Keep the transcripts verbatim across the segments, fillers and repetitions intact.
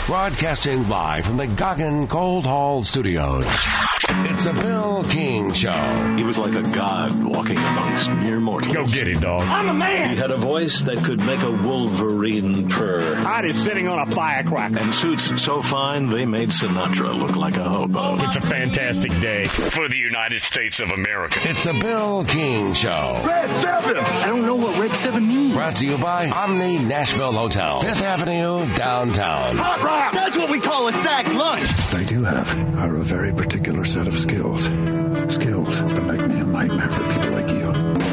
Broadcasting live from the Goggin Cold Hall Studios. It's the Bill King Show. He was like a god walking amongst mere mortals. Go get it, dog. I'm a man. He had a voice that could make a wolverine purr. Heart is sitting on a firecracker. And suits so fine they made Sinatra look like a hobo. It's a fantastic day for the United States of America. It's the Bill King Show. Red seven. I don't know what Red seven means. Brought to you by Omni Nashville Hotel, Fifth Avenue, downtown. Hot rock. That's what we call a sack lunch. They do have are a very particular set of skills. Skills that make me a nightmare for people like you.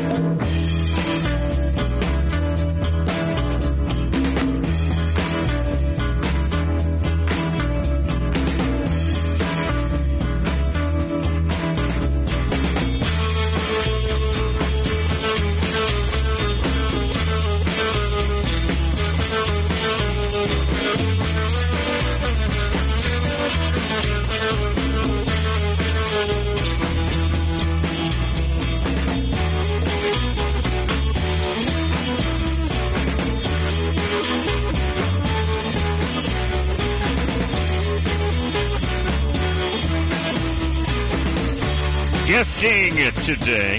Guesting today,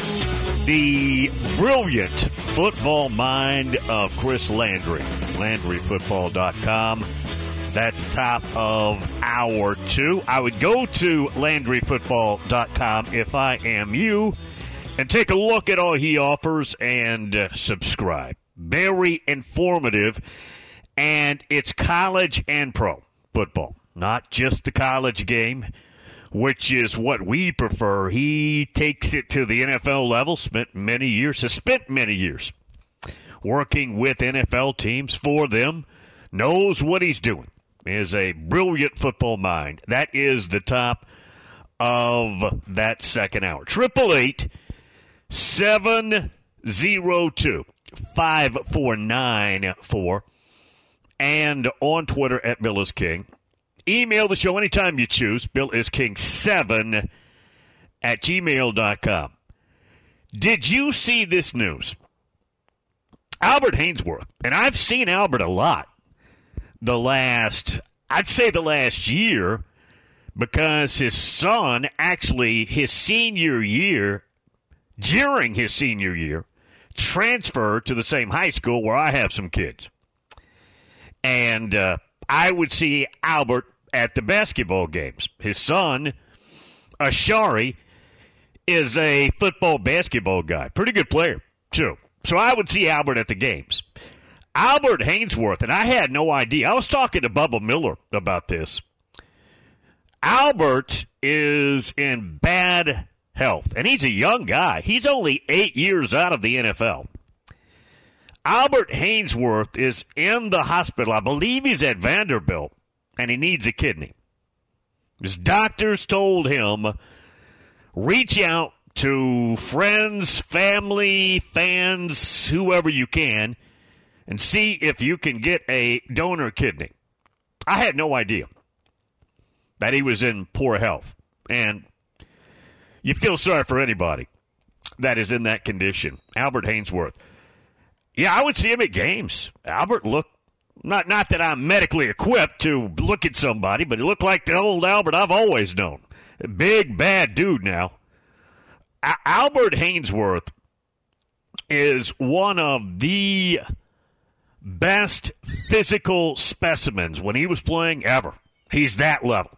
the brilliant football mind of Chris Landry. Landry Football dot com. That's top of hour two. I would go to Landry Football dot com if I am you and take a look at all he offers and uh, subscribe. Very informative, and it's college and pro football, not just the college game, which is what we prefer. He takes it to the N F L level, spent many years, has spent many years working with N F L teams for them, knows what he's doing, is a brilliant football mind. That is the top of that second hour. Triple eight seven zero two five four nine four and on Twitter at Bill is King. Email the show anytime you choose. Bill is King seven at gmail dot com. Did you see this news? Albert Haynesworth, and I've seen Albert a lot the last, I'd say the last year, because his son actually, his senior year, during his senior year, transferred to the same high school where I have some kids. And uh, I would see Albert at the basketball games. His son, Ashari, is a football basketball guy. Pretty good player, too. So I would see Albert at the games. Albert Haynesworth, and I had no idea. I was talking to Bubba Miller about this. Albert is in bad health, and he's a young guy. He's only eight years out of the N F L. Albert Haynesworth is in the hospital. I believe he's at Vanderbilt, and he needs a kidney. His doctors told him, reach out to friends, family, fans, whoever you can, and see if you can get a donor kidney. I had no idea that he was in poor health. And you feel sorry for anybody that is in that condition. Albert Haynesworth. Yeah, I would see him at games. Albert looked, not not that I'm medically equipped to look at somebody, but he looked like the old Albert I've always known. A big, bad dude now. A- Albert Haynesworth is one of the best physical specimens when he was playing ever. He's that level.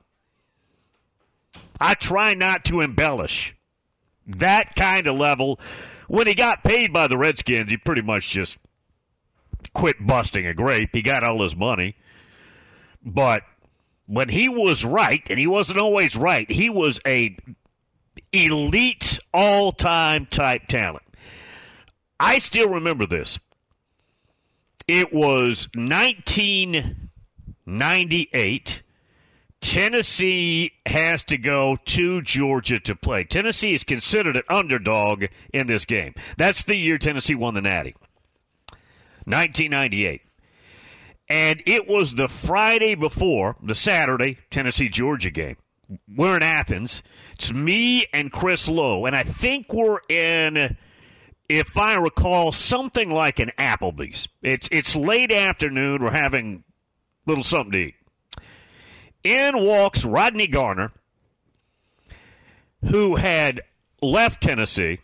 I try not to embellish. That kind of level. When he got paid by the Redskins, he pretty much just quit busting a grape. He got all his money. But when he was right, and he wasn't always right, he was a elite, all-time type talent. I still remember this. It was nineteen ninety-eight. Tennessee has to go to Georgia to play. Tennessee is considered an underdog in this game. That's the year Tennessee won the Natty. nineteen ninety-eight. And it was the Friday before the Saturday Tennessee-Georgia game. We're in Athens. It's me and Chris Lowe, and I think we're in, if I recall, something like an Applebee's. It's it's late afternoon. We're having a little something to eat. In walks Rodney Garner, who had left Tennessee,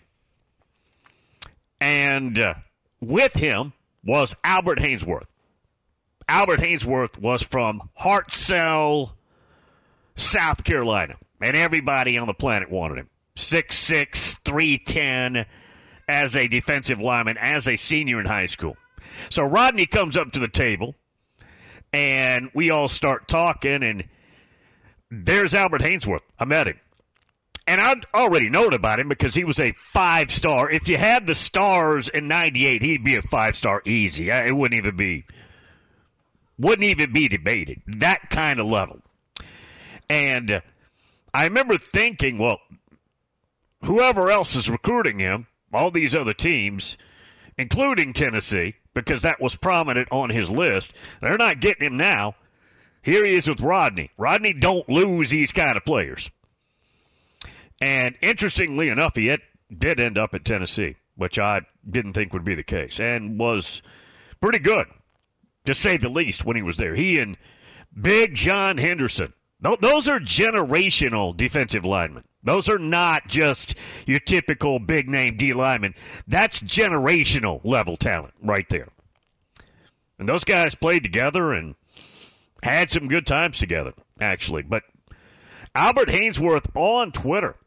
and uh, with him was Albert Haynesworth. Albert Haynesworth was from Hartselle, South Carolina, and everybody on the planet wanted him. six six, three ten as a defensive lineman, as a senior in high school. So Rodney comes up to the table, and we all start talking, and there's Albert Haynesworth. I met him. And I'd already known about him because he was a five-star. If you had the stars in ninety-eight, he'd be a five-star easy. It wouldn't even be, wouldn't even be debated. That kind of level. And I remember thinking, well, whoever else is recruiting him, all these other teams, including Tennessee, because that was prominent on his list, they're not getting him now. Here he is with Rodney. Rodney don't lose these kind of players. And interestingly enough, he had, did end up at Tennessee, which I didn't think would be the case, and was pretty good, to say the least, when he was there. He and Big John Henderson, those are generational defensive linemen. Those are not just your typical big-name D lineman. That's generational level talent right there. And those guys played together and had some good times together, actually. But Albert Haynesworth on Twitter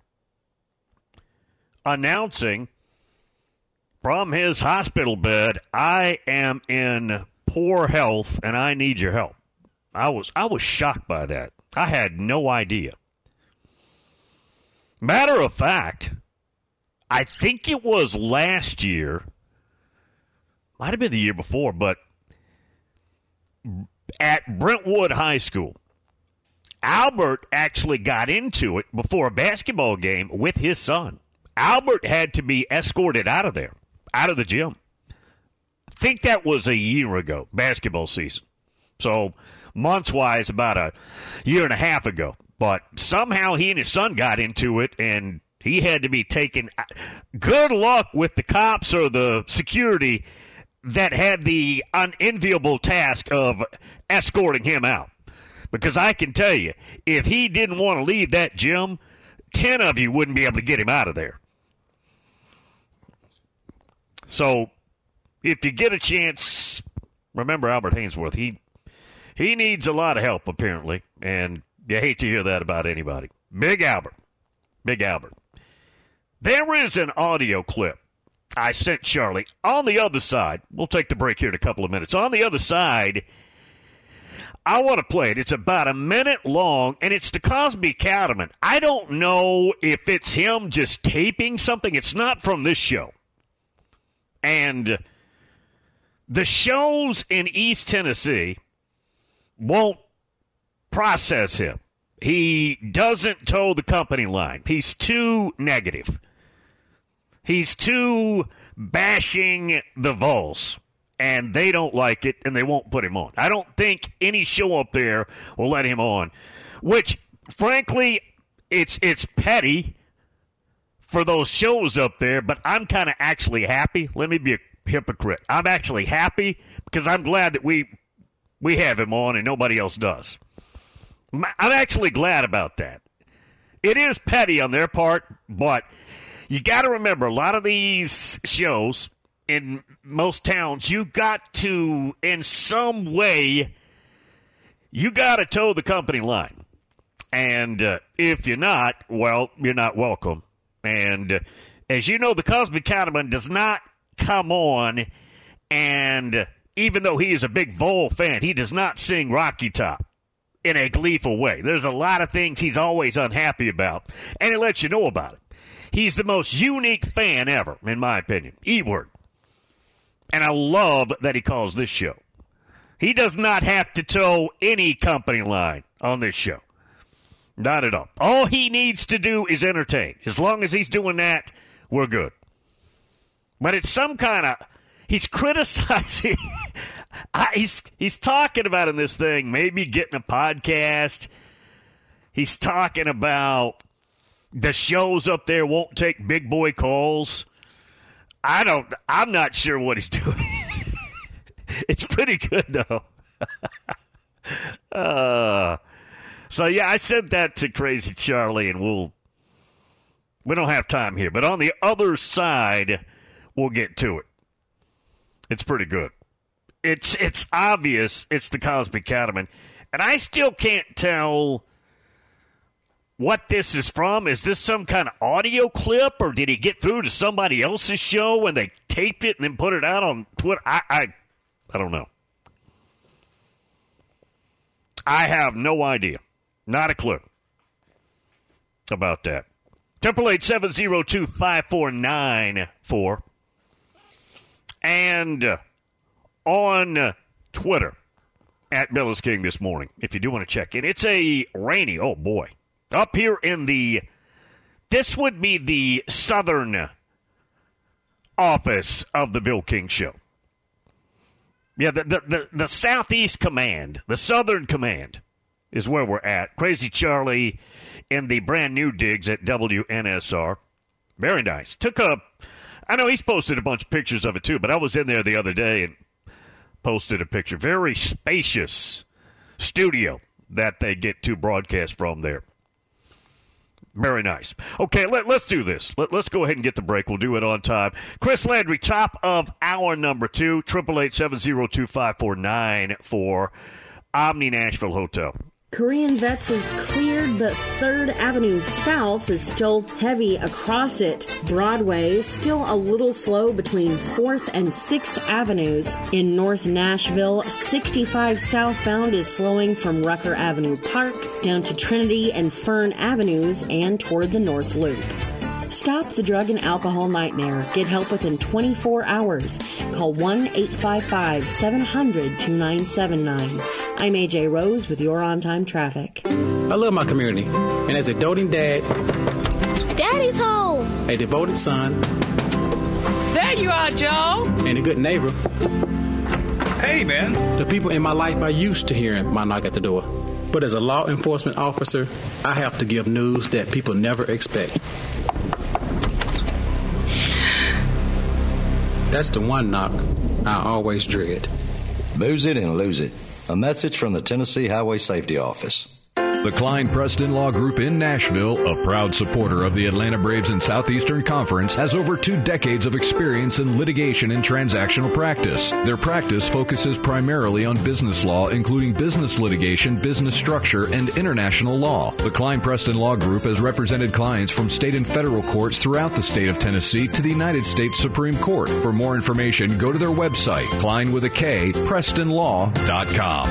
announcing from his hospital bed, I am in poor health and I need your help. I was I was shocked by that. I had no idea. Matter of fact, I think it was last year, might have been the year before, but at Brentwood High School, Albert actually got into it before a basketball game with his son. Albert had to be escorted out of there, out of the gym. I think that was a year ago, basketball season. So, months-wise, about a year and a half ago. But somehow he and his son got into it, and he had to be taken. Good luck with the cops or the security that had the unenviable task of escorting him out. Because I can tell you, if he didn't want to leave that gym, ten of you wouldn't be able to get him out of there. So, if you get a chance, remember Albert Haynesworth. He he needs a lot of help, apparently, and you hate to hear that about anybody. Big Albert. Big Albert. There is an audio clip I sent Charlie. On the other side, we'll take the break here in a couple of minutes. On the other side, I want to play it. It's about a minute long, and it's the Cosby Cattleman. I don't know if it's him just taping something. It's not from this show. And the shows in East Tennessee won't process him. He doesn't toe the company line. He's too negative. He's too bashing the Vols. And they don't like it, and they won't put him on. I don't think any show up there will let him on. Which, frankly, it's it's petty for those shows up there, but I'm kind of actually happy. Let me be a hypocrite. I'm actually happy because I'm glad that we we have him on and nobody else does. I'm actually glad about that. It is petty on their part, but you got to remember, a lot of these shows in most towns, you got to, in some way, you got to toe the company line. And uh, if you're not, well, you're not welcome. And uh, as you know, the Cosby Cattleman does not come on, and uh, even though he is a big Vol fan, he does not sing Rocky Top in a gleeful way. There's a lot of things he's always unhappy about, and he lets you know about it. He's the most unique fan ever, in my opinion. E-word. And I love that he calls this show. He does not have to toe any company line on this show. Not at all. All he needs to do is entertain. As long as he's doing that, we're good. But it's some kind of... He's criticizing... I, he's, he's talking about in this thing, maybe getting a podcast. He's talking about the shows up there won't take big boy calls. I don't... I'm not sure what he's doing. It's pretty good, though. uh... So, yeah, I said that to Crazy Charlie, and we'll we don't have time here. But on the other side, we'll get to it. It's pretty good. It's it's obvious it's the Cosby Cattleman. And I still can't tell what this is from. Is this some kind of audio clip, or did he get through to somebody else's show and they taped it and then put it out on Twitter? I I, I don't know. I have no idea. Not a clue about that. Triple eight seven zero two five four nine four. And uh, on Twitter, at Bill is King this morning, if you do want to check in. It's a rainy, oh boy, up here in the, this would be the southern office of the Bill King Show. Yeah, the, the, the, the Southeast Command, the Southern Command is where we're at. Crazy Charlie in the brand new digs at W N S R. Very nice. Took a, I know he's posted a bunch of pictures of it too, but I was in there the other day and posted a picture. Very spacious studio that they get to broadcast from there. Very nice. Okay, let, let's do this. Let, let's go ahead and get the break. We'll do it on time. Chris Landry, top of hour number two, triple eight seven zero two five four nine four, Omni Nashville Hotel. Korean Vets is cleared, but third Avenue South is still heavy across it. Broadway still a little slow between fourth and sixth Avenues. In North Nashville, sixty-five southbound is slowing from Rucker Avenue Park down to Trinity and Fern Avenues and toward the North Loop. Stop the drug and alcohol nightmare. Get help within twenty-four hours. Call one eight five five seven hundred two nine seven nine. I'm A J Rose with your on-time traffic. I love my community, and as a doting dad, Daddy's home, a devoted son, there you are, Joe, and a good neighbor. Hey, man. The people in my life are used to hearing my knock at the door. But as a law enforcement officer, I have to give news that people never expect. That's the one knock I always dread. Booze it and lose it. A message from the Tennessee Highway Safety Office. The Klein Preston Law Group in Nashville, a proud supporter of the Atlanta Braves and Southeastern Conference, has over two decades of experience in litigation and transactional practice. Their practice focuses primarily on business law, including business litigation, business structure, and international law. The Klein Preston Law Group has represented clients from state and federal courts throughout the state of Tennessee to the United States Supreme Court. For more information, go to their website, Klein with a K, preston law dot com.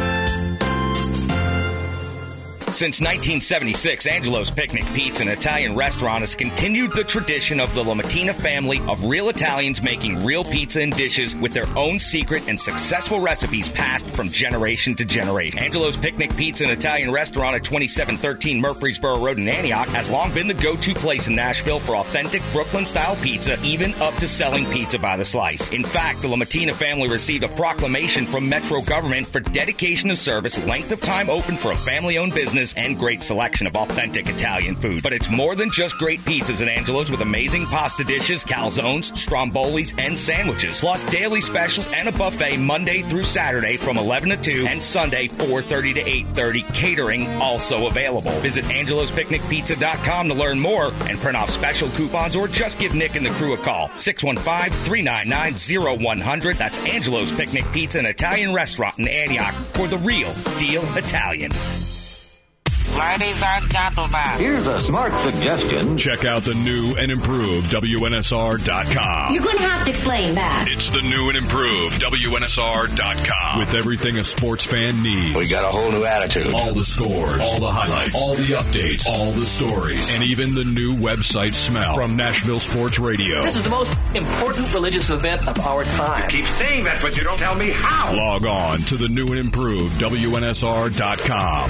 Since nineteen seventy-six, Angelo's Picnic Pizza, an Italian restaurant, has continued the tradition of the La Mattina family of real Italians making real pizza and dishes with their own secret and successful recipes passed from generation to generation. Angelo's Picnic Pizza, an Italian restaurant at twenty-seven thirteen Murfreesboro Road in Antioch, has long been the go-to place in Nashville for authentic Brooklyn-style pizza, even up to selling pizza by the slice. In fact, the La Mattina family received a proclamation from Metro government for dedication to service, length of time open for a family-owned business, and great selection of authentic Italian food. But it's more than just great pizzas at Angelo's, with amazing pasta dishes, calzones, strombolis, and sandwiches, plus daily specials and a buffet Monday through Saturday from eleven to two and Sunday four thirty to eight thirty. Catering also available. Visit angelos picnic pizza dot com to learn more and print off special coupons, or just give Nick and the crew a call. six one five, three nine nine, zero one zero zero. That's Angelo's Picnic Pizza, an Italian restaurant in Antioch, for the real deal Italian. Ladies and gentlemen, here's a smart suggestion. Check out the new and improved W N S R dot com. You're going to have to explain that. It's the new and improved W N S R dot com. With everything a sports fan needs. We got a whole new attitude. All the scores, all the highlights, all the updates, all the stories, and even the new website smell from Nashville Sports Radio. This is the most important religious event of our time. You keep saying that, but you don't tell me how. Log on to the new and improved W N S R dot com.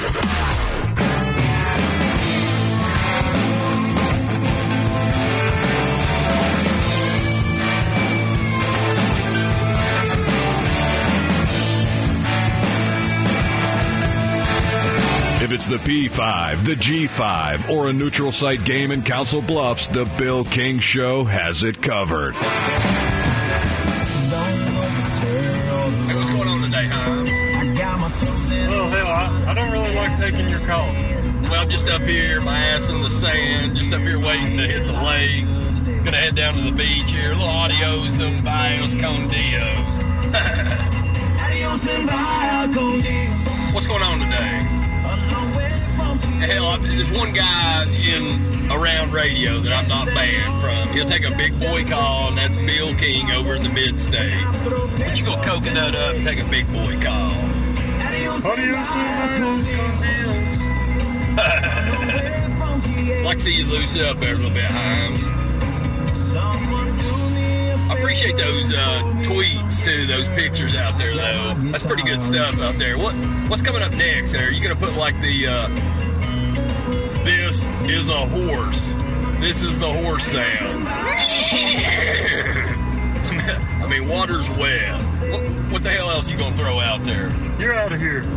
If it's the P five, the G five, or a neutral site game in Council Bluffs, the Bill King Show has it covered. Hey, what's going on today, huh? Oh, hell, I, I don't really like taking your calls. Well, I'm just up here, my ass in the sand, just up here waiting to hit the lake. Gonna head down to the beach here. A little adios and bios con dios. Adios and bios con dios. What's going on today? Hell, there's one guy in around radio that I'm not banned from. He'll take a big boy call, and that's Bill King over in the mid-state. But you go coconut up and take a big boy call. Adios and bios con dios. Like to see you loosen up there a little bit, Himes. I appreciate those uh, tweets, too, those pictures out there, though. That's pretty good stuff out there. What What's coming up next there? Are you going to put, like, the, uh, this is a horse. This is the horse sound. I mean, water's wet. What, what the hell else are you going to throw out there? You're out of here.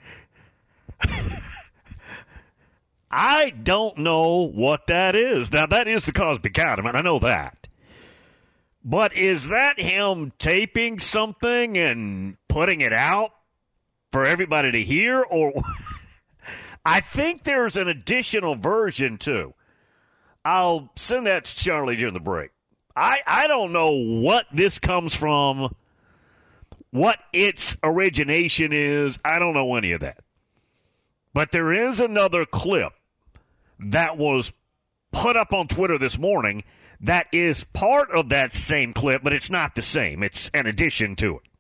I don't know what that is. Now, that is the Cosby Cattleman. I know that. But is that him taping something and putting it out for everybody to hear? Or I think there's an additional version, too. I'll send that to Charlie during the break. I, I don't know what this comes from, what its origination is. I don't know any of that. But there is another clip that was put up on Twitter this morning that is part of that same clip, but it's not the same. It's an addition to it.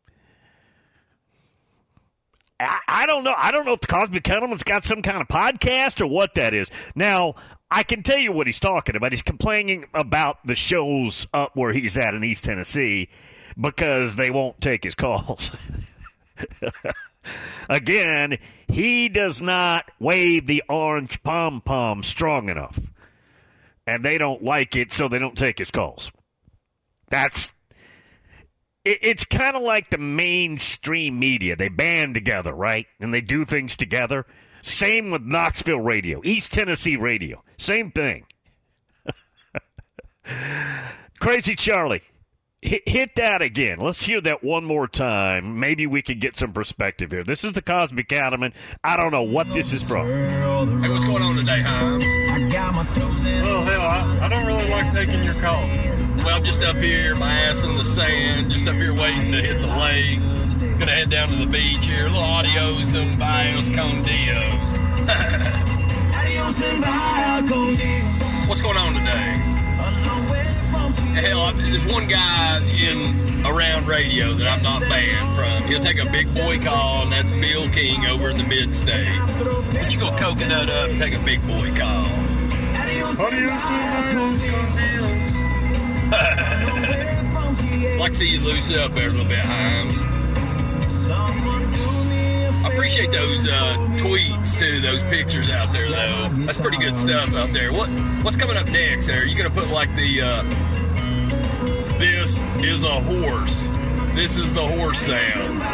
I, I don't know. I don't know if the Cosby Cattleman's got some kind of podcast or what that is. Now, I can tell you what he's talking about. He's complaining about the shows up where he's at in East Tennessee because they won't take his calls. Again, he does not wave the orange pom-pom strong enough. And they don't like it, so they don't take his calls. That's it, it's kind of like the mainstream media. They band together, right? And they do things together. Same with Knoxville radio, East Tennessee radio. Same thing. Crazy Charlie, hit, hit that again. Let's hear that one more time. Maybe we can get some perspective here. This is the Cosby Cattleman. I don't know what this is from. Hey, what's going on today, Himes? Well, hell, I, I don't really like taking your calls. Well, I'm just up here, my ass in the sand, just up here waiting to hit the lake. Gonna head down to the beach here. A little adios and bios con dios. Adios and bios con dios. What's going on today? Hell, there's one guy in around radio that I'm not banned from. He'll take a big boy call, and that's Bill King over in the mid-state. But you go coconut up and take a big boy call. Adios and bios. Like to see you loosen up there a little bit, Himes. I appreciate those uh, tweets, too, those pictures out there, though. That's pretty good stuff out there. What What's coming up next there? Are you going to put, like, the... Uh, this is a horse. This is the horse sound.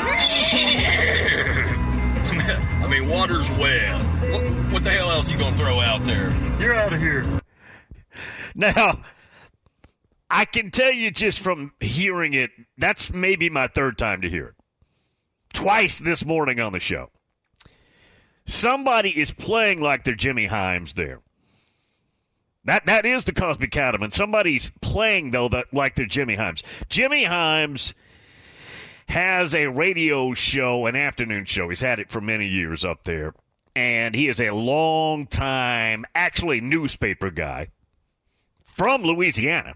I mean, water's wet. What, what the hell else are you going to throw out there? You're out of here. Now, I can tell you just from hearing it, that's maybe my third time to hear it. Twice this morning on the show. Somebody is playing like they're Jimmy Himes there. That That is the Cosby Cattleman. Somebody's playing, though, that like they're Jimmy Himes. Jimmy Himes has a radio show, an afternoon show. He's had it for many years up there. And he is a long-time, actually, newspaper guy from Louisiana.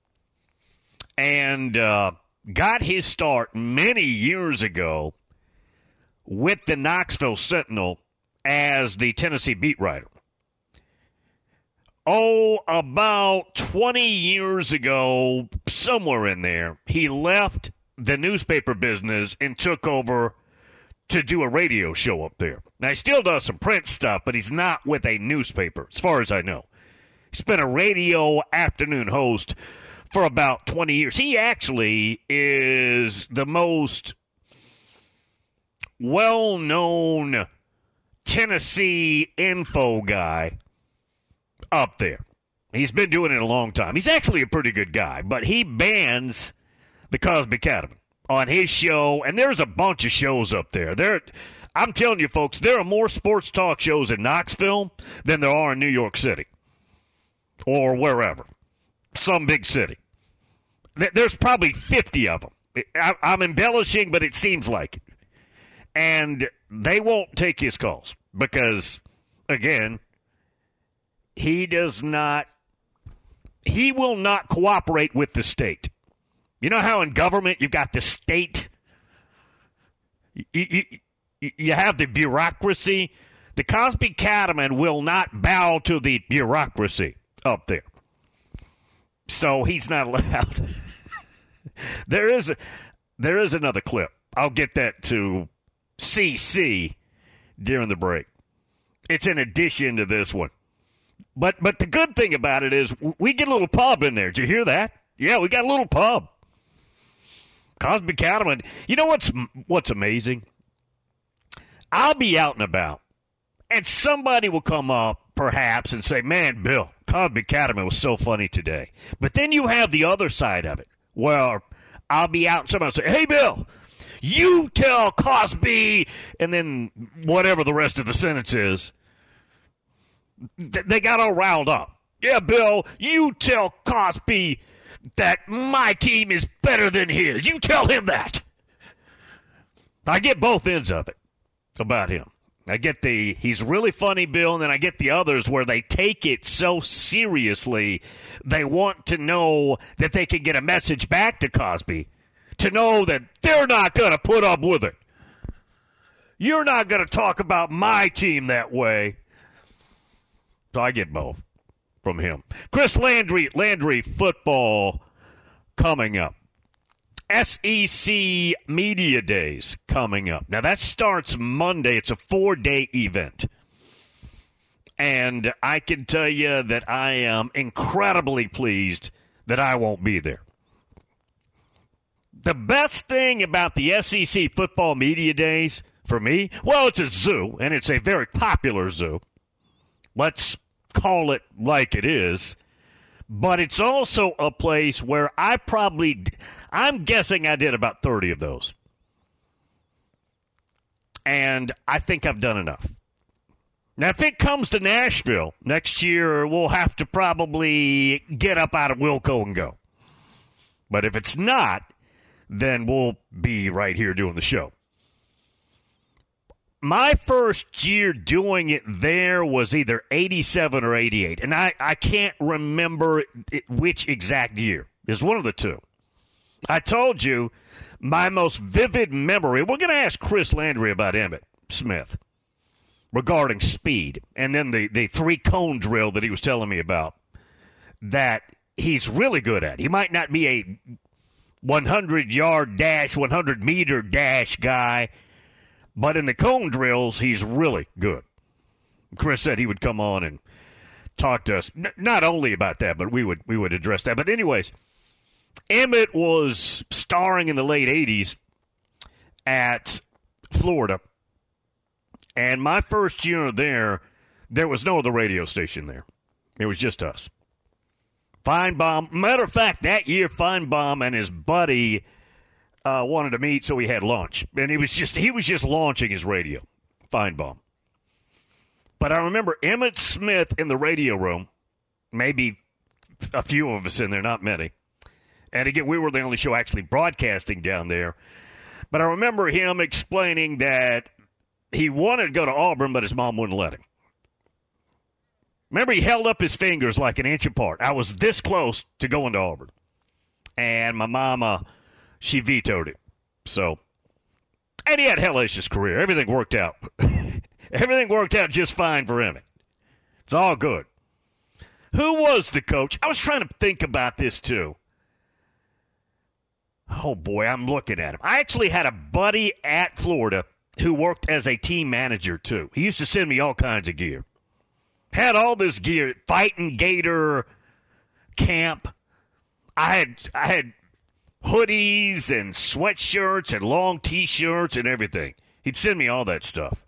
And uh, got his start many years ago with the Knoxville Sentinel as the Tennessee beat writer. Oh, about twenty years ago, somewhere in there, he left the newspaper business and took over to do a radio show up there. Now, he still does some print stuff, but he's not with a newspaper, as far as I know. He's been a radio afternoon host for about twenty years. He actually is the most well-known Tennessee info guy up there. He's been doing it a long time. He's actually a pretty good guy, but he bans the Cosby Cattleman on his show, and there's a bunch of shows up there. There, I'm telling you, folks, there are more sports talk shows in Knoxville than there are in New York City or wherever, some big city. There's probably fifty of them. I'm embellishing, but it seems like it. And they won't take his calls because, again, he does not, he will not cooperate with the state. You know how in government you've got the state, you, you, you have the bureaucracy? The Cosby Cattleman will not bow to the bureaucracy up there. So he's not allowed. There is a, there is another clip. I'll get that to C C during the break. It's in addition to this one. But but the good thing about it is we get a little pub in there. Did you hear that? Yeah, we got a little pub. Cosby Cattleman. You know what's what's amazing? I'll be out and about, and somebody will come up perhaps and say, man, Bill, Cosby Cattleman was so funny today. But then you have the other side of it. Well, I'll be out and somebody will say, hey, Bill, you tell Cosby, and then whatever the rest of the sentence is, th- they got all riled up. Yeah, Bill, you tell Cosby that my team is better than his. You tell him that. I get both ends of it about him. I get the, he's really funny, Bill, and then I get the others where they take it so seriously, they want to know that they can get a message back to Cosby, to know that they're not going to put up with it. You're not going to talk about my team that way. So I get both from him. Chris Landry, Landry football coming up. S E C Media Days coming up. Now, that starts Monday. It's a four-day event. And I can tell you that I am incredibly pleased that I won't be there. The best thing about the S E C Football Media Days, for me, well, it's a zoo, and it's a very popular zoo. Let's call it like it is. But it's also a place where I probably, I'm guessing I did about thirty of those. And I think I've done enough. Now, if it comes to Nashville next year, we'll have to probably get up out of Wilco and go. But if it's not, then we'll be right here doing the show. My first year doing it there was either eighty-seven or eighty-eight, and I, I can't remember it, which exact year. It's one of the two. I told you my most vivid memory, we're going to ask Chris Landry about Emmitt Smith regarding speed, and then the, the three-cone drill that he was telling me about that he's really good at. He might not be a hundred-yard dash, hundred-meter dash guy, but in the cone drills, he's really good. Chris said he would come on and talk to us, N- not only about that, but we would we would address that. But anyways, Emmitt was starring in the late eighties at Florida. And my first year there, there was no other radio station there. It was just us. Feinbaum, matter of fact, that year Feinbaum and his buddy Uh, wanted to meet, so we had lunch. And he was just he was just launching his radio, Feinbaum. But I remember Emmitt Smith in the radio room, maybe a few of us in there, not many. And again, we were the only show actually broadcasting down there. But I remember him explaining that he wanted to go to Auburn, but his mom wouldn't let him. Remember, he held up his fingers like an inch apart. I was this close to going to Auburn. And my mama, she vetoed it. So, and he had a hellacious career. Everything worked out. Everything worked out just fine for him. It's all good. Who was the coach? I was trying to think about this, too. Oh, boy, I'm looking at him. I actually had a buddy at Florida who worked as a team manager, too. He used to send me all kinds of gear. Had all this gear. Fighting Gator camp. I had I had hoodies and sweatshirts and long T-shirts and everything. He'd send me all that stuff.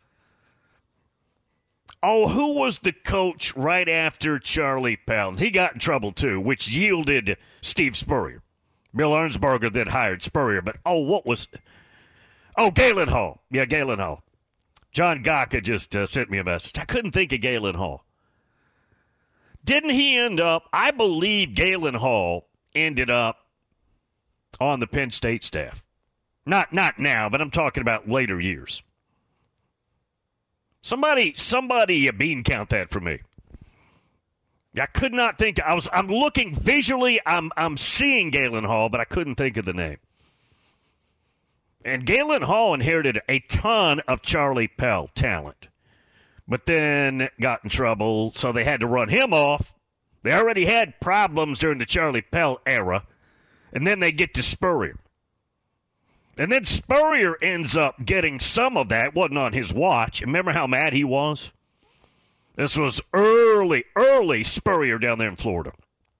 Oh, who was the coach right after Charlie Pelton? He got in trouble, too, which yielded Steve Spurrier. Bill Ernsberger then hired Spurrier. But, oh, what was... Oh, Galen Hall. Yeah, Galen Hall. John Gaka just uh, sent me a message. I couldn't think of Galen Hall. Didn't he end up, I believe Galen Hall ended up on the Penn State staff. Not not now, but I'm talking about later years. Somebody, somebody bean count that for me. I could not think. I was. I'm looking visually. I'm. I'm seeing Galen Hall, but I couldn't think of the name. And Galen Hall inherited a ton of Charlie Pell talent, but then got in trouble, so they had to run him off. They already had problems during the Charlie Pell era, and then they get to Spurrier. And then Spurrier ends up getting some of that. It wasn't on his watch. Remember how mad he was? This was early, early Spurrier down there in Florida.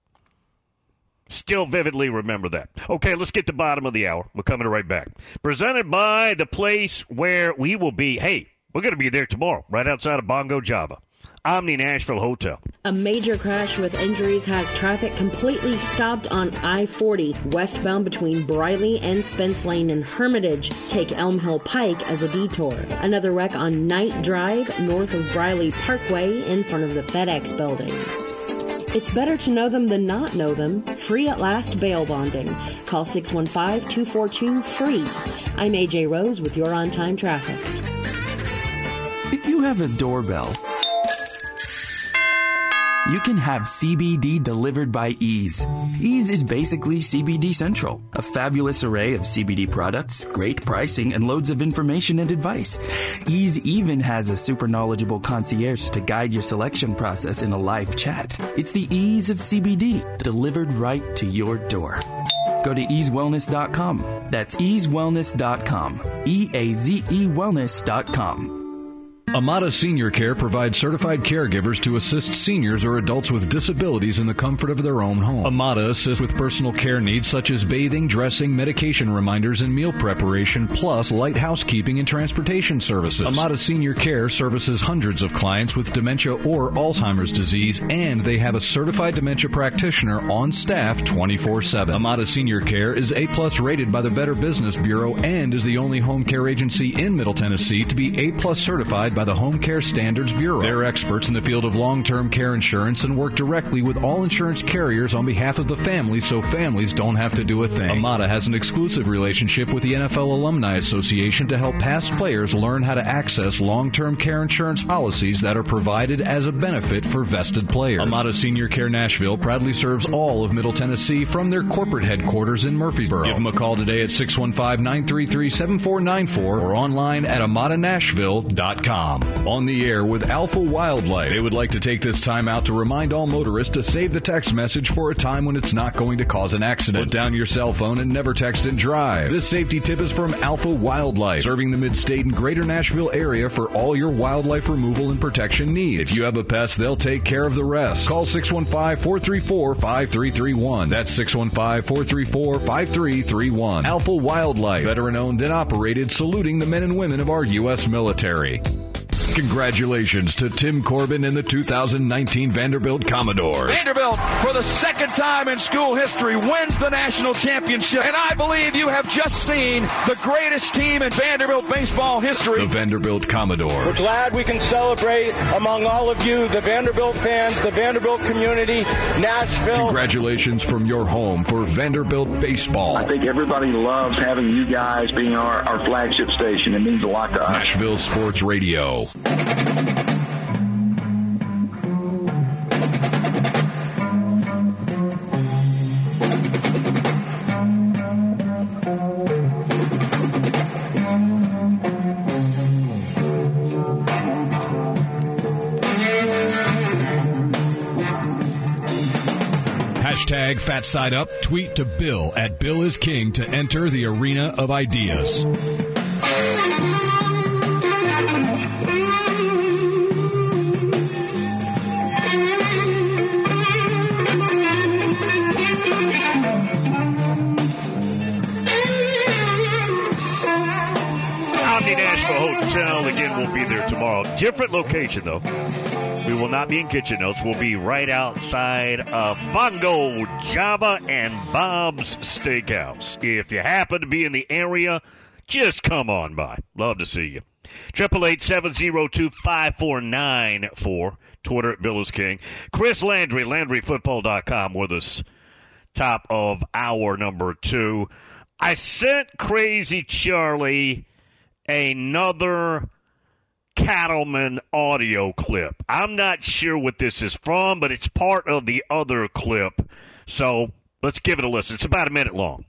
Still vividly remember that. Okay, let's get to the bottom of the hour. We're coming right back. Presented by the place where we will be. Hey, we're going to be there tomorrow, right outside of Bongo Java. Omni Nashville Hotel. A major crash with injuries has traffic completely stopped on I forty, westbound between Briley and Spence Lane and Hermitage. Take Elm Hill Pike as a detour. Another wreck on Knight Drive, north of Briley Parkway, in front of the FedEx building. It's better to know them than not know them. Free at last bail bonding. Call six one five, two four two, FREE. I'm A J Rose with your on-time traffic. If you have a doorbell, you can have C B D delivered by Ease. Ease is basically C B D Central, a fabulous array of C B D products, great pricing, and loads of information and advice. Ease even has a super knowledgeable concierge to guide your selection process in a live chat. It's the ease of C B D, delivered right to your door. Go to ease wellness dot com. That's ease wellness dot com. E A Z E wellness dot com. Amada Senior Care provides certified caregivers to assist seniors or adults with disabilities in the comfort of their own home. Amada assists with personal care needs such as bathing, dressing, medication reminders, and meal preparation, plus light housekeeping and transportation services. Amada Senior Care services hundreds of clients with dementia or Alzheimer's disease, and they have a certified dementia practitioner on staff twenty-four seven. Amada Senior Care is A-plus rated by the Better Business Bureau and is the only home care agency in Middle Tennessee to be A-plus certified by the Home Care Standards Bureau. They're experts in the field of long-term care insurance and work directly with all insurance carriers on behalf of the family so families don't have to do a thing. Amada has an exclusive relationship with the N F L Alumni Association to help past players learn how to access long-term care insurance policies that are provided as a benefit for vested players. Amada Senior Care Nashville proudly serves all of Middle Tennessee from their corporate headquarters in Murfreesboro. Give them a call today at six one five, nine three three, seven four nine four or online at amada nashville dot com. On the air with Alpha Wildlife. They would like to take this time out to remind all motorists to save the text message for a time when it's not going to cause an accident. Put down your cell phone and never text and drive. This safety tip is from Alpha Wildlife, serving the mid-state and greater Nashville area for all your wildlife removal and protection needs. If you have a pest, they'll take care of the rest. Call six one five, four three four, five three three one. That's six one five, four three four, five three three one. Alpha Wildlife, veteran-owned and operated, saluting the men and women of our U S military. Congratulations to Tim Corbin and the two thousand nineteen Vanderbilt Commodores. Vanderbilt, for the second time in school history, wins the national championship. And I believe you have just seen the greatest team in Vanderbilt baseball history. The Vanderbilt Commodores. We're glad we can celebrate among all of you, the Vanderbilt fans, the Vanderbilt community, Nashville. Congratulations from your home for Vanderbilt baseball. I think everybody loves having you guys being our, our flagship station. It means a lot to us. Nashville Sports Radio. Hashtag Fat Side Up. Tweet to Bill at Bill is King to enter the arena of ideas. Omni Nashville Hotel, again, we'll be there tomorrow. Different location, though. We will not be in Kitchen Notes. We'll be right outside of Bongo Java and Bob's Steakhouse. If you happen to be in the area, just come on by. Love to see you. Triple eight seven zero two five four nine four. Twitter at Bill is King. Chris Landry, Landry Football dot com with us. Top of hour number two. I sent Crazy Charlie another Cattleman audio clip. I'm not sure what this is from, but it's part of the other clip. So let's give it a listen. It's about a minute long.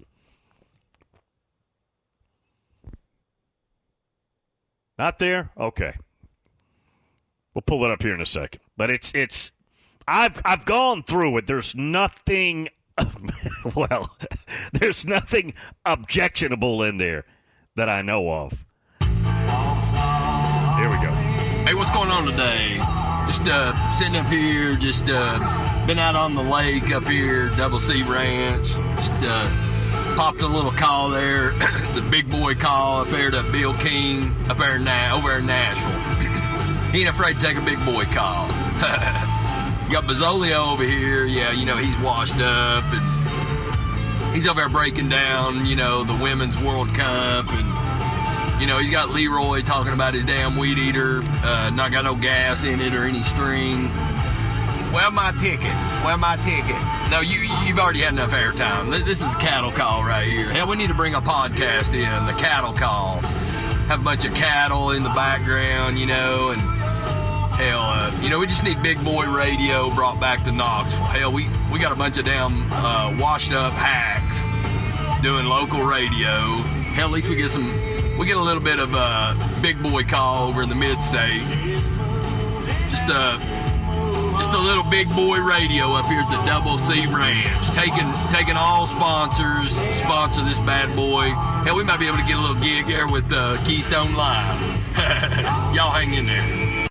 Not there? Okay. We'll pull it up here in a second. But it's it's I've I've gone through it. There's nothing well, there's nothing objectionable in there that I know of. Here we go. Hey, what's going on today? Just uh, sitting up here, just uh, been out on the lake up here, Double C Ranch. Just uh, popped a little call there, the big boy call up there to Bill King up there in Na- over in Nashville. He ain't afraid to take a big boy call. You got Bazzolio over here. Yeah, you know, he's washed up, and he's over there breaking down, you know, the Women's World Cup, and, you know, he's got Leroy talking about his damn weed eater, uh, not got no gas in it or any string. Well, my ticket. Well, my ticket. No, you, you've already had enough airtime. This is Cattle Call right here. Hell, we need to bring a podcast in, the Cattle Call. Have a bunch of cattle in the background, you know, and hell, uh, you know, we just need big boy radio brought back to Knoxville. Hell, we, we got a bunch of damn uh, washed up hacks doing local radio. Hell, at least we get some, we get a little bit of uh, big boy call over in the mid-state. Just uh, just a little big boy radio up here at the Double C Ranch. Taking taking all sponsors, sponsor this bad boy. Hell, we might be able to get a little gig there with uh, Keystone Live. Y'all hang in there.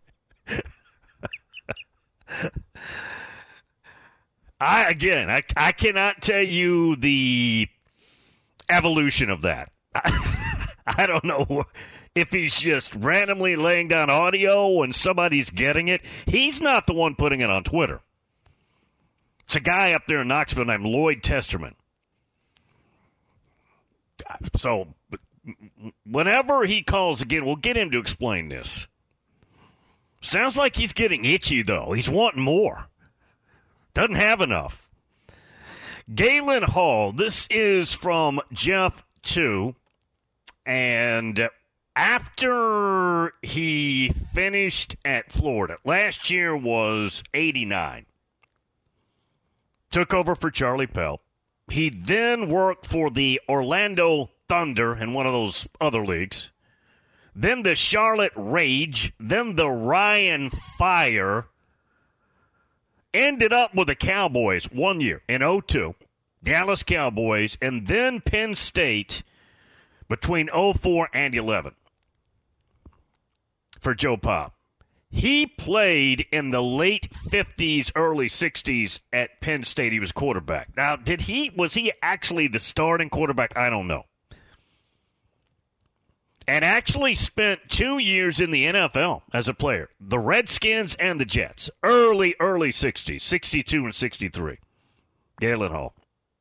I again, I, I cannot tell you the evolution of that. I, I don't know if he's just randomly laying down audio and somebody's getting it. He's not the one putting it on Twitter. It's a guy up there in Knoxville named Lloyd Testerman. So whenever he calls again, we'll get him to explain this. Sounds like he's getting itchy, though. He's wanting more. Doesn't have enough. Galen Hall, this is from Jeff, too. And after he finished at Florida, last year was eighty-nine. Took over for Charlie Pell. He then worked for the Orlando Thunder in one of those other leagues. Then the Charlotte Rage, then the Ryan Fire. Ended up with the Cowboys one year in oh two, Dallas Cowboys, and then Penn State between oh four and eleven for Joe Pop. He played in the late fifties, early sixties at Penn State. He was quarterback. Now, did he was he actually the starting quarterback? I don't know. And actually spent two years in the N F L as a player. The Redskins and the Jets. Early, early sixties. sixty-two and sixty-three. Galen Hall.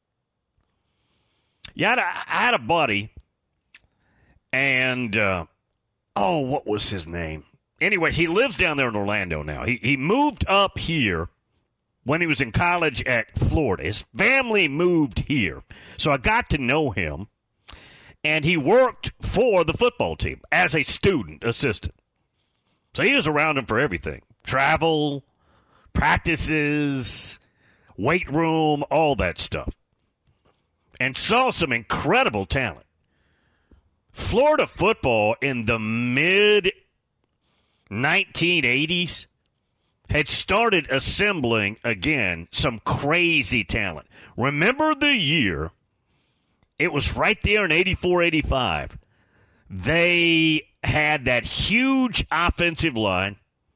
Yeah, I had a buddy. And, uh, oh, what was his name? Anyway, he lives down there in Orlando now. He, he moved up here when he was in college at Florida. His family moved here. So I got to know him. And he worked for the football team as a student assistant. So he was around him for everything. Travel, practices, weight room, all that stuff. And saw some incredible talent. Florida football in the mid nineteen eighties had started assembling, again, some crazy talent. Remember the year... It was right there in eighty-four eighty-five. They had that huge offensive line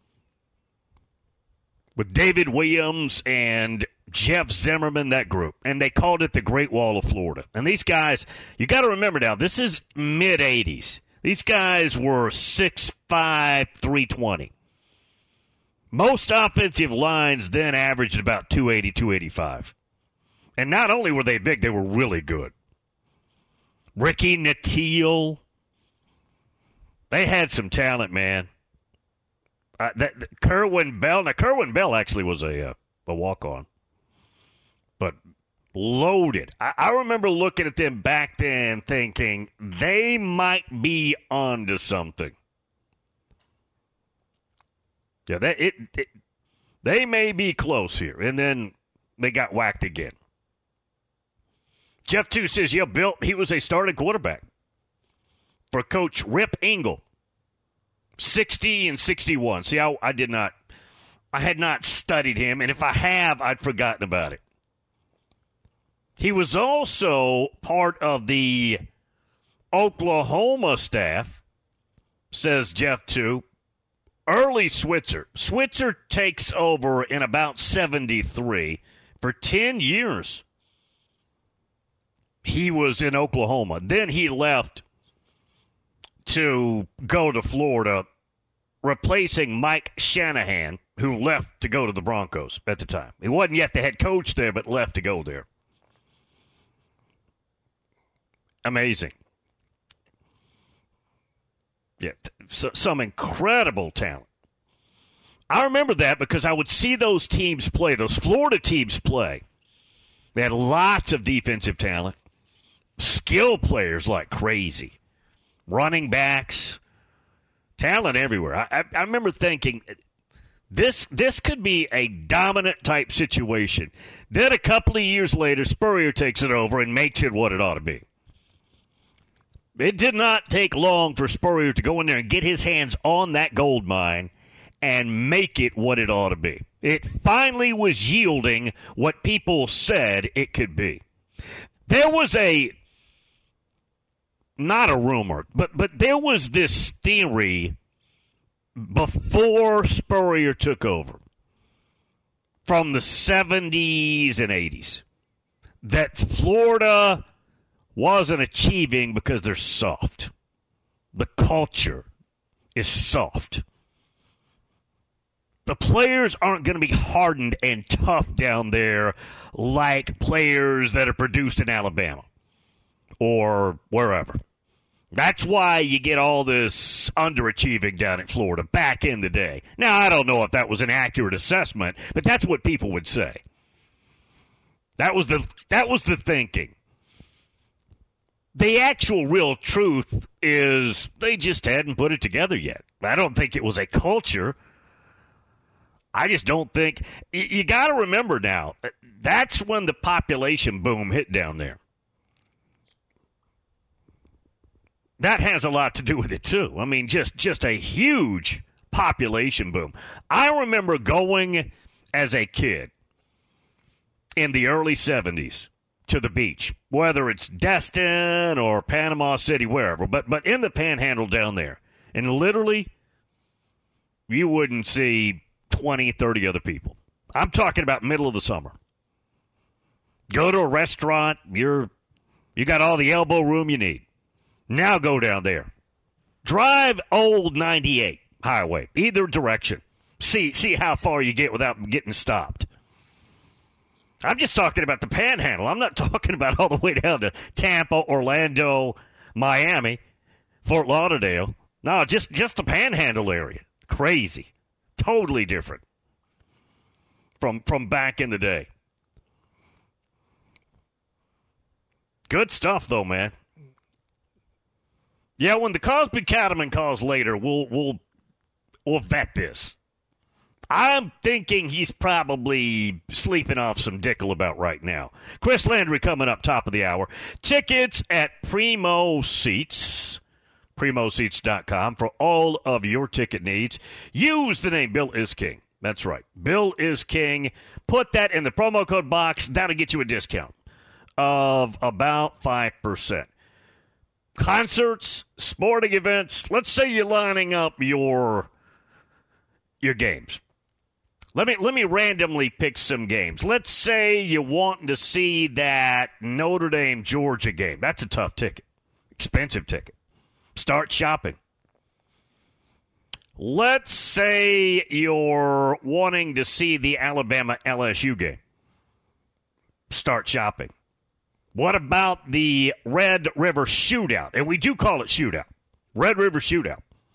with David Williams and Jeff Zimmerman, that group. And they called it the Great Wall of Florida. And these guys, you got to remember now, this is mid-eighties. These guys were six five, three twenty. Most offensive lines then averaged about two eighty, two eighty-five. And not only were they big, they were really good. Ricky Nattiel, They had some talent, man. Uh, that, that Kerwin Bell. Now, Kerwin Bell actually was a uh, a walk-on, but loaded. I, I remember looking at them back then, thinking they might be onto something. Yeah, that it, it they may be close here, and then they got whacked again. Jeff two says, "Yeah, Bill, he was a starting quarterback for Coach Rip Engel." sixty and sixty-one. See, I, I did not, I had not studied him, and if I have, I'd forgotten about it. He was also part of the Oklahoma staff, says Jeff two. Early Switzer. Switzer takes over in about seventy-three. For ten years, he was in Oklahoma. Then he left to go to Florida, replacing Mike Shanahan, who left to go to the Broncos at the time. He wasn't yet the head coach there, but left to go there. Amazing. Yeah, so, some incredible talent. I remember that because I would see those teams play, those Florida teams play. They had lots of defensive talent, skill players like crazy. Running backs, talent everywhere. I, I, I remember thinking, this this could be a dominant type situation. Then a couple of years later, Spurrier takes it over and makes it what it ought to be. It did not take long for Spurrier to go in there and get his hands on that gold mine and make it what it ought to be. It finally was yielding what people said it could be. There was a... Not a rumor, but but there was this theory before Spurrier took over from the seventies and eighties that Florida wasn't achieving because they're soft. The culture is soft. The players aren't going to be hardened and tough down there like players that are produced in Alabama or wherever. That's why you get all this underachieving down in Florida back in the day. Now, I don't know if that was an accurate assessment, but that's what people would say. That was the that was the thinking. The actual real truth is they just hadn't put it together yet. I don't think it was a culture. I just don't think you, you got to remember now. That's when the population boom hit down there. That has a lot to do with it, too. I mean, just, just a huge population boom. I remember going as a kid in the early seventies to the beach, whether it's Destin or Panama City, wherever, but, but in the Panhandle down there. And literally, you wouldn't see twenty, thirty other people. I'm talking about middle of the summer. Go to a restaurant, you're you got all the elbow room you need. Now go down there. Drive old ninety-eight highway, either direction. See see how far you get without getting stopped. I'm just talking about the Panhandle. I'm not talking about all the way down to Tampa, Orlando, Miami, Fort Lauderdale. No, just, just the Panhandle area. Crazy. Totally different from from back in the day. Good stuff, though, man. Yeah, when the Cosby Cattleman calls later, we'll we'll we'll vet this. I'm thinking he's probably sleeping off some Dickel about right now. Chris Landry coming up top of the hour. Tickets at Primo Seats, primo seats dot com for all of your ticket needs. Use the name Bill is King. That's right. Bill is King. Put that in the promo code box. That'll get you a discount of about five percent. Concerts, sporting events. Let's say you're lining up your your games. Let me let me randomly pick some games. Let's say you're wanting to see that Notre Dame Georgia game. That's a tough ticket. Expensive ticket. Start shopping. Let's say you're wanting to see the Alabama L S U game. Start shopping. What about the Red River Shootout? And we do call it Shootout. Red River Shootout.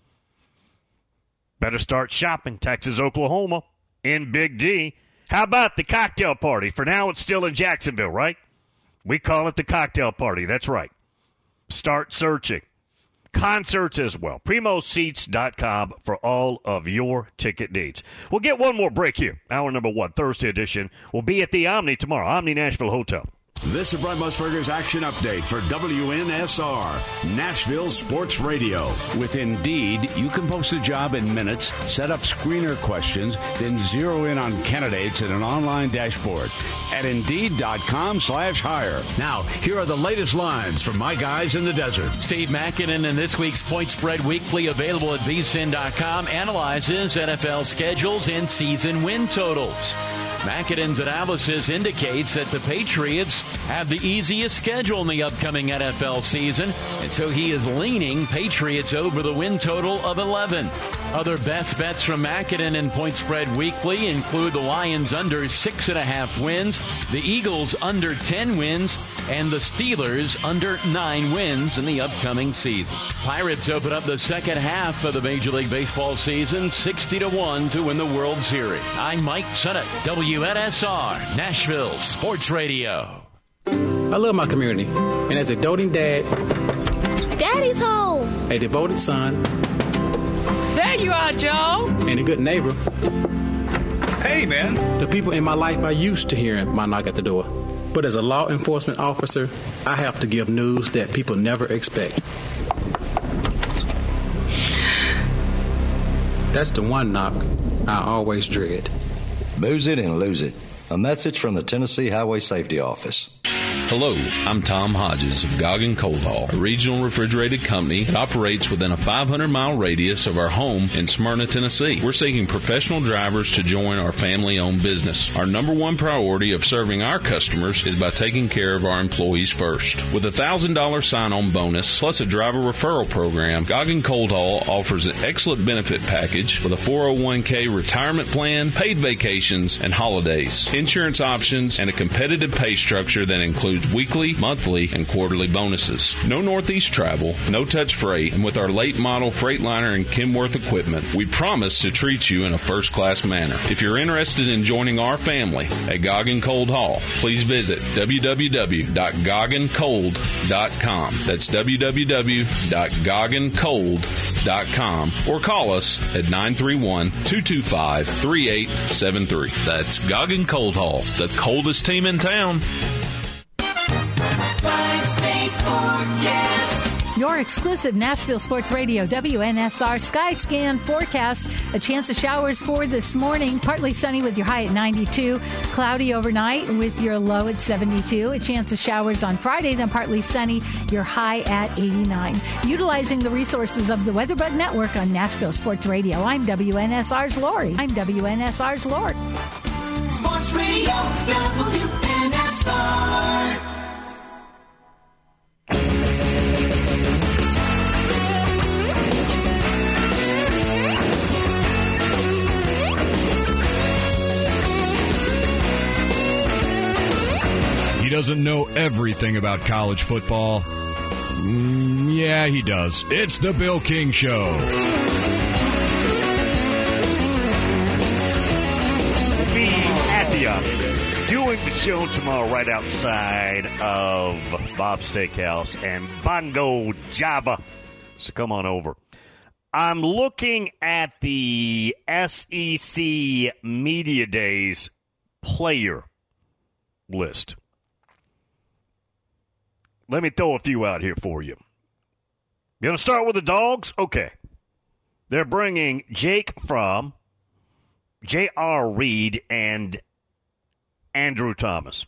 Better start shopping. Texas, Oklahoma, in Big D. How about the cocktail party? For now, it's still in Jacksonville, right? We call it the cocktail party. That's right. Start searching. Concerts as well. Primo Seats dot com for all of your ticket needs. We'll get one more break here. Hour number one, Thursday edition. We'll be at the Omni tomorrow, Omni Nashville Hotel. This is Brent Musburger's Action Update for W N S R, Nashville Sports Radio. With Indeed, you can post a job in minutes, set up screener questions, then zero in on candidates in an online dashboard at Indeed.com slash hire. Now, here are the latest lines from my guys in the desert. Steve Makinen in this week's Point Spread Weekly, available at V S I N dot com, analyzes N F L schedules and season win totals. Makinen's analysis indicates that the Patriots have the easiest schedule in the upcoming N F L season, and so he is leaning Patriots over the win total of eleven. Other best bets from Makinen in Point Spread Weekly include the Lions under six and a half wins, the Eagles under ten wins, and the Steelers under nine wins in the upcoming season. Pirates open up the second half of the Major League Baseball season sixty to one to win the World Series. I'm Mike Sennett, W N S R, Nashville Sports Radio. I love my community, and as a doting dad, Daddy's home. A devoted son, There you are, Joe. and a good neighbor, Hey, man. the people in my life are used to hearing my knock at the door. But as a law enforcement officer, I have to give news that people never expect. That's the one knock I always dread. Booze it and lose it. A message from the Tennessee Highway Safety Office. Hello, I'm Tom Hodges of Goggin Cold Haul, a regional refrigerated company that operates within a five hundred mile radius of our home in Smyrna, Tennessee. We're seeking professional drivers to join our family-owned business. Our number one priority of serving our customers is by taking care of our employees first. With a one thousand dollars sign-on bonus plus a driver referral program, Goggin Cold Haul offers an excellent benefit package with a four oh one k retirement plan, paid vacations, and holidays, insurance options, and a competitive pay structure that includes weekly, monthly, and quarterly bonuses. No Northeast travel, no touch freight, and with our late model Freightliner and Kenworth equipment, we promise to treat you in a first-class manner. If you're interested in joining our family at Goggin Cold Haul, please visit w w w dot goggin cold dot com. That's w w w dot goggin cold dot com or call us at nine three one, two two five, three eight seven three. That's Goggin Cold Haul, the coldest team in town. Your exclusive Nashville Sports Radio W N S R Skyscan forecast. A chance of showers for this morning. Partly sunny with your high at ninety-two. Cloudy overnight with your low at seventy-two. A chance of showers on Friday, then partly sunny. Your high at eighty-nine. Utilizing the resources of the WeatherBug Network on Nashville Sports Radio. I'm W N S R's Lori. I'm W N S R's Lori. Sports Radio W N S R. He doesn't know everything about college football. Mm, yeah, he does. It's the Bill King Show. We'll be at the Omni doing the show tomorrow right outside of Bob's Steakhouse and Bongo Java. So come on over. I'm looking at the S E C Media Days player list. Let me throw a few out here for you. You going to start with the Dogs? Okay. They're bringing Jake Fromm, J R. Reed, and Andrew Thomas.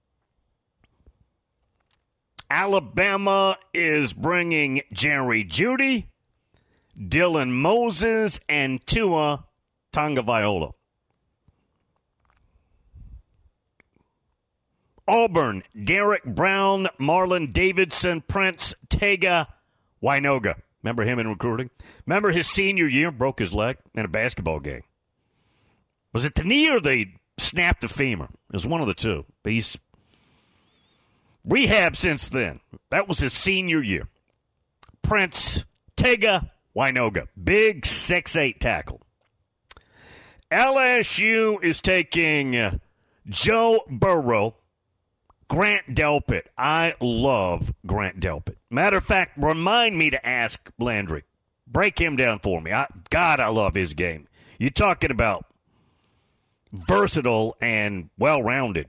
Alabama is bringing Jerry Jeudy, Dylan Moses, and Tua Tagovailoa. Auburn, Derek Brown, Marlon Davidson, Prince Tega Winoga. Remember him in recruiting? Remember his senior year, broke his leg in a basketball game. Was it the knee or they snapped the femur? It was one of the two. But he's rehabbed since then. That was his senior year. Prince Tega Winoga. Big six eight tackle. L S U is taking Joe Burrow, Grant Delpit. I love Grant Delpit. Matter of fact, remind me to ask Landry. Break him down for me. I, God, I love his game. You're talking about versatile and well-rounded.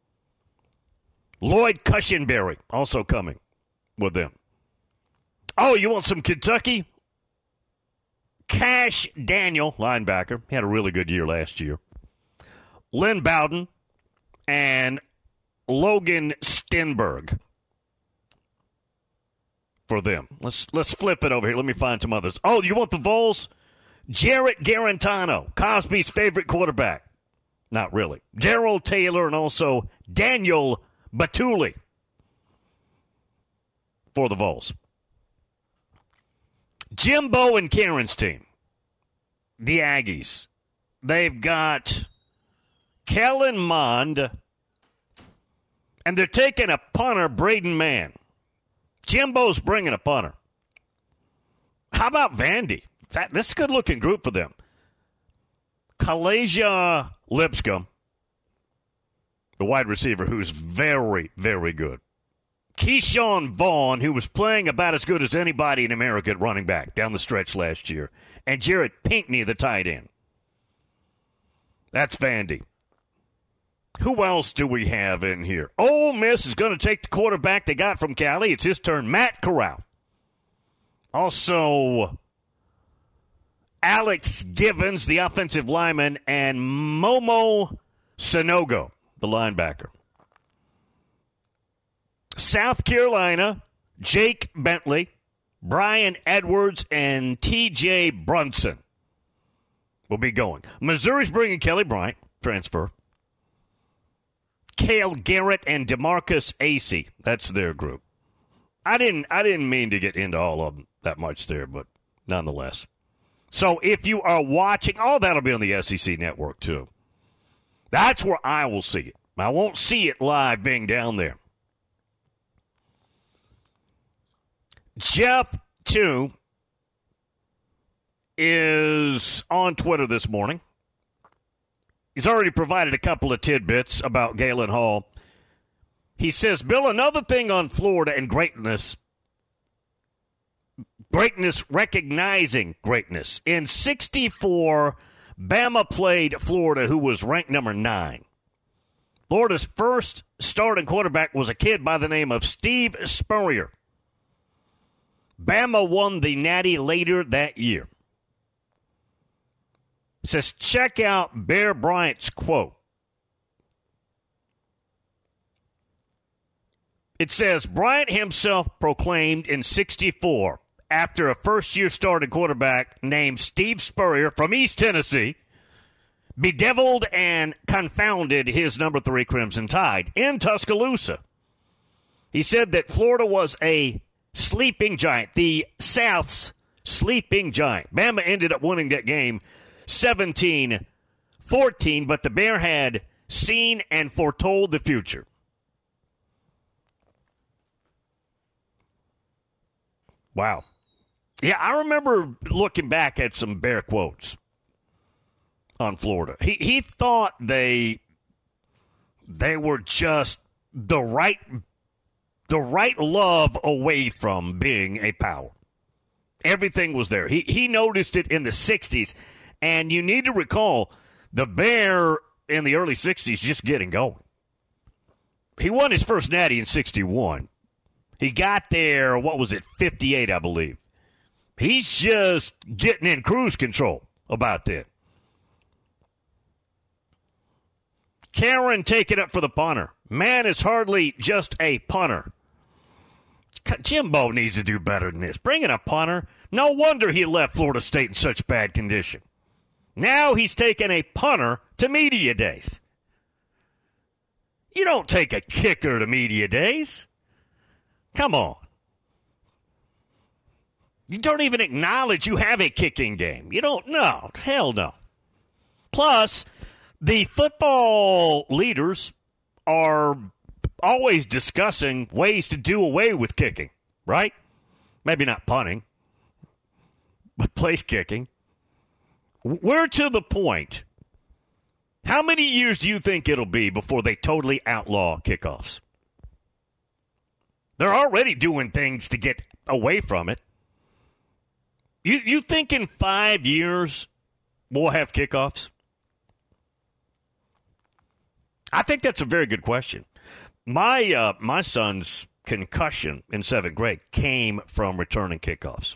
Lloyd Cushenberry also coming with them. Oh, you want some Kentucky? Cash Daniel, linebacker. He had a really good year last year. Lynn Bowden and Logan Stenberg for them. Let's let's flip it over here. Let me find some others. Oh, you want the Vols? Jarrett Garantano, Cosby's favorite quarterback. Not really. Darrell Taylor and also Daniel Batuli for the Vols. Jimbo and Karen's team, the Aggies. They've got Kellen Mond, and they're taking a punter, Braden Mann. Jimbo's bringing a punter. How about Vandy? That, this is a good-looking group for them. Kalasia Lipscomb, the wide receiver, who's very, very good. Keyshawn Vaughn, who was playing about as good as anybody in America at running back down the stretch last year. And Jared Pinkney, the tight end. That's Vandy. Who else do we have in here? Ole Miss is going to take the quarterback they got from Cali. It's his turn, Matt Corral. Also, Alex Givens, the offensive lineman, and Momo Sanogo, the linebacker. South Carolina, Jake Bentley, Brian Edwards, and T J Brunson will be going. Missouri's bringing Kelly Bryant, transfer. Cale Garrett and DeMarcus Acey. That's their group. I didn't I didn't mean to get into all of them that much there, but nonetheless. So if you are watching, oh, that'll be on the S E C network too. That's where I will see it. I won't see it live being down there. Jeff, too, is on Twitter this morning. He's already provided a couple of tidbits about Galen Hall. He says, Bill, another thing on Florida and greatness, greatness, recognizing greatness. In sixty-four, Bama played Florida, who was ranked number nine. Florida's first starting quarterback was a kid by the name of Steve Spurrier. Bama won the Natty later that year. It says, check out Bear Bryant's quote. It says, Bryant himself proclaimed in sixty-four, after a first-year starting quarterback named Steve Spurrier from East Tennessee, bedeviled and confounded his number three Crimson Tide in Tuscaloosa. He said that Florida was a sleeping giant, the South's sleeping giant. Bama ended up winning that game seventeen fourteen, but the Bear had seen and foretold the future. Wow. Yeah, I remember looking back at some Bear quotes on Florida. He he thought they they were just the right the right love away from being a power. Everything was there. He he noticed it in the sixties, and you need to recall the Bear in the early sixties just getting going. He won his first Natty in sixty-one. He got there, what was it, fifty-eight, I believe. He's just getting in cruise control about that. Karen taking it for the punter. Man is hardly just a punter. Jimbo needs to do better than this. Bring in a punter. No wonder he left Florida State in such bad condition. Now he's taking a punter to media days. You don't take a kicker to media days. Come on. You don't even acknowledge you have a kicking game. You don't know. Hell no. Plus, the football leaders are always discussing ways to do away with kicking, right? Maybe not punting. but place kicking. We're to the point. How many years do you think it'll be before they totally outlaw kickoffs? They're already doing things to get away from it. You you think in five years we'll have kickoffs? I think that's a very good question. My uh, my son's concussion in seventh grade came from returning kickoffs.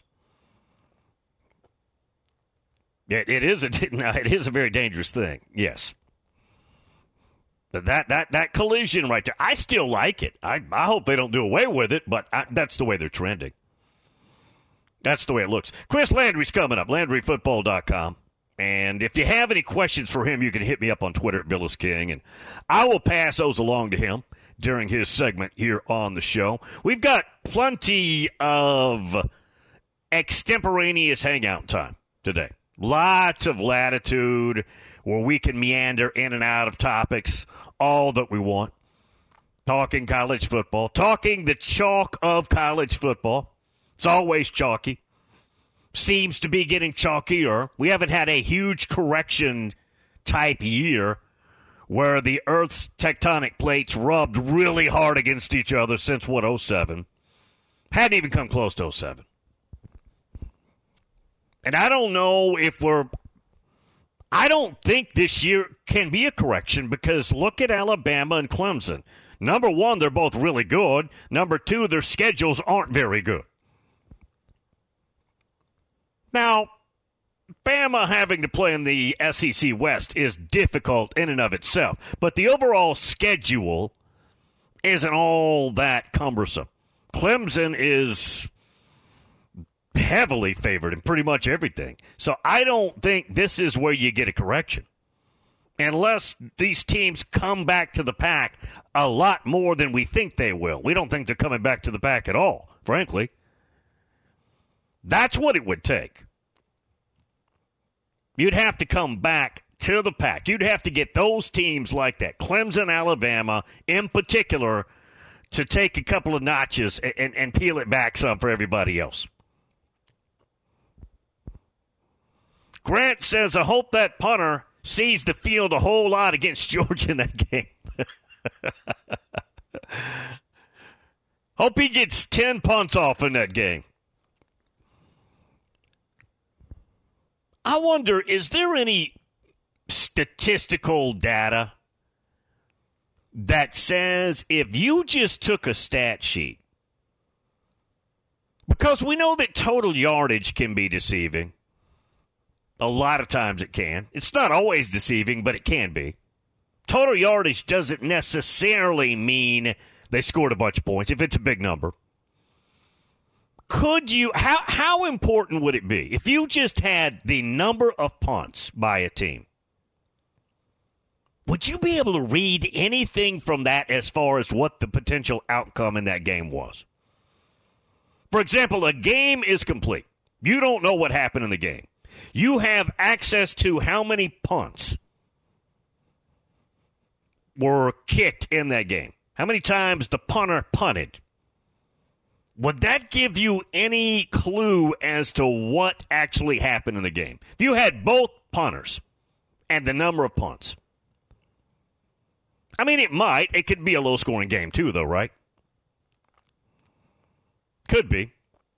It, it is a it is a very dangerous thing. Yes. But that that that collision right there, I still like it. I I hope they don't do away with it, but I, that's the way they're trending. That's the way it looks. Chris Landry's coming up, Landry Football dot com. And if you have any questions for him, you can hit me up on Twitter at Billis King, and I will pass those along to him during his segment here on the show. We've got plenty of extemporaneous hangout time today. Lots of latitude where we can meander in and out of topics all that we want. Talking college football, talking the chalk of college football. It's always chalky. Seems to be getting chalkier. We haven't had a huge correction type year where the Earth's tectonic plates rubbed really hard against each other since, what, oh seven. Hadn't even come close to oh seven. And I don't know if we're... I don't think this year can be a correction because look at Alabama and Clemson. Number one, they're both really good. Number two, their schedules aren't very good. Now, Bama having to play in the S E C West is difficult in and of itself, but the overall schedule isn't all that cumbersome. Clemson is heavily favored in pretty much everything. So I don't think this is where you get a correction. Unless these teams come back to the pack a lot more than we think they will. We don't think they're coming back to the pack at all, frankly. That's what it would take. You'd have to come back to the pack. You'd have to get those teams like that, Clemson, Alabama, in particular, to take a couple of notches and, and, and peel it back some for everybody else. Grant says, I hope that punter sees the field a whole lot against Georgia in that game. Hope he gets ten punts off in that game. I wonder, is there any statistical data that says if you just took a stat sheet, because we know that total yardage can be deceiving. A lot of times it can. It's not always deceiving, but it can be. Total yardage doesn't necessarily mean they scored a bunch of points if it's a big number. Could you, how how important would it be if you just had the number of punts by a team? Would you be able to read anything from that as far as what the potential outcome in that game was? For example, a game is complete. You don't know what happened in the game. You have access to how many punts were kicked in that game. How many times the punter punted. Would that give you any clue as to what actually happened in the game? If you had both punters and the number of punts. I mean, it might. It could be a low-scoring game too, though, right? Could be.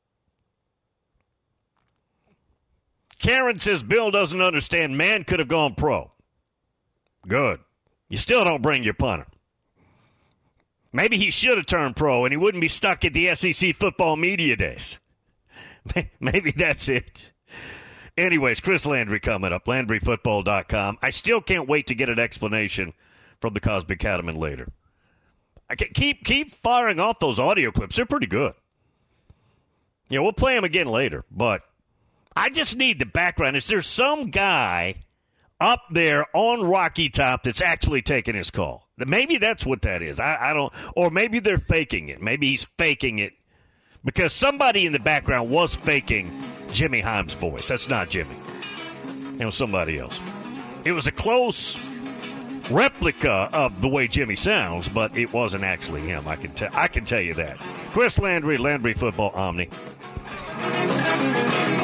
Karen says Bill doesn't understand. Man could have gone pro. Good. You still don't bring your punter. Maybe he should have turned pro and he wouldn't be stuck at the S E C football media days. Maybe that's it. Anyways, Chris Landry coming up, Landry Football dot com. I still can't wait to get an explanation from the Cosby Cattleman later. I can keep keep firing off those audio clips. They're pretty good. Yeah, we'll play them again later, but I just need the background. Is there some guy up there on Rocky Top that's actually taking his call? Maybe that's what that is. I, I don't, or maybe they're faking it. Maybe he's faking it because somebody in the background was faking Jimmy Himes' voice. That's not Jimmy. It was somebody else. It was a close replica of the way Jimmy sounds, but it wasn't actually him. I can tell. I can tell you that. Chris Landry, Landry Football Omni.